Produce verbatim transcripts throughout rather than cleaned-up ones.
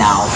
now.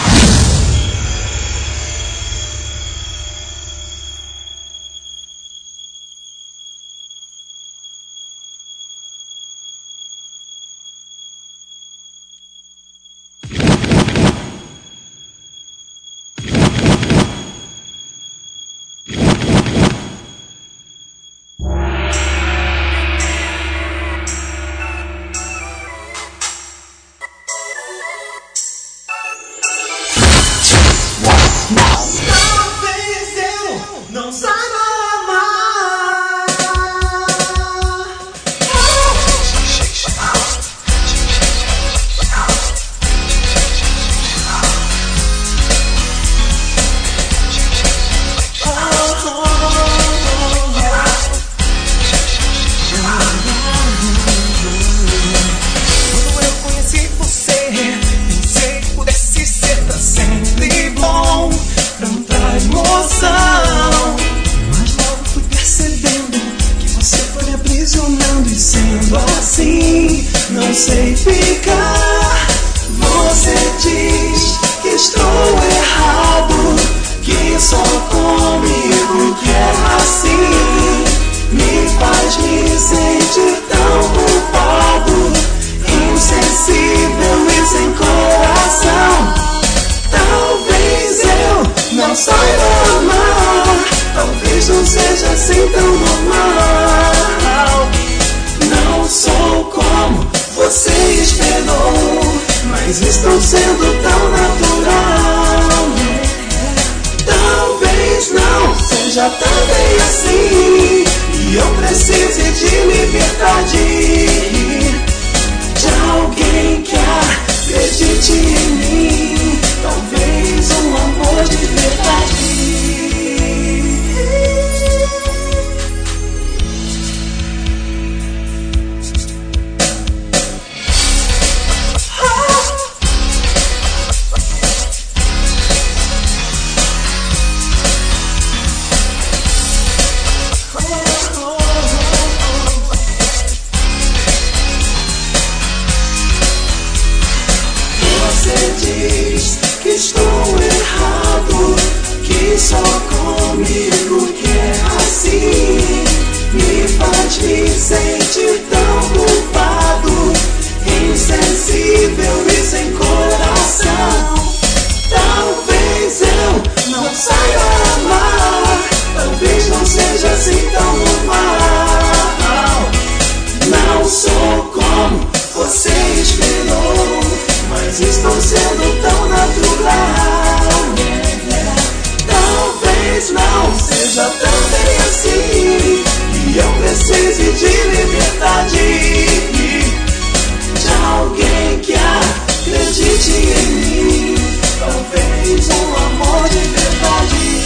Talvez eu não saiba amar. Quando eu conheci você, pensei que pudesse ser pra sempre bom, tanta emoção. Mas logo fui percebendo que você foi me aprisionando, e sendo assim, não sei ficar. Você diz que estou errado, que só comigo que é assim. Me faz me sentir tão culpado, insensível e sem coração. Talvez eu não saiba amar, talvez não seja assim tão normal. Não sou como você esperou, mas estou sendo tão natural. Talvez não seja também assim, e eu precise de liberdade, de alguém que acredite em mim, talvez um amor de verdade. Você diz que estou errado, que só comigo que é assim. Me faz me sentir tão culpado, insensível e sem coração. Talvez eu não saiba amar, talvez não seja assim tão normal. Não sou como você esperou, mas estou sendo tão natural. Talvez não seja também assim, e eu precise de liberdade, de alguém que acredite em mim, talvez um amor de verdade.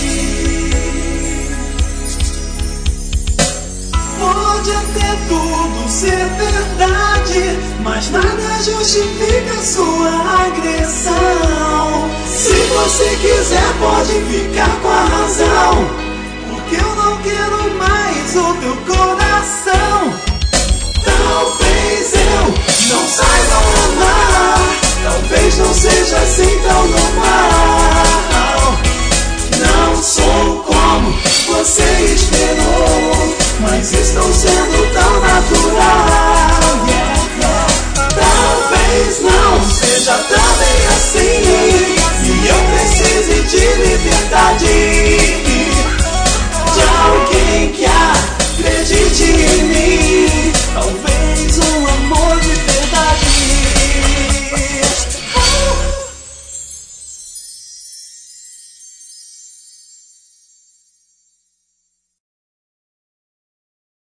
Pode até tudo ser verdade, mas nada justifica sua agressão. Se você quiser, pode ficar com a razão, porque eu não quero mais o teu coração. Talvez eu não saiba amar, talvez não seja assim tão normal. Não sou como você esperou, mas estou sendo tão natural. Talvez não seja também assim, e eu precise de liberdade, de alguém que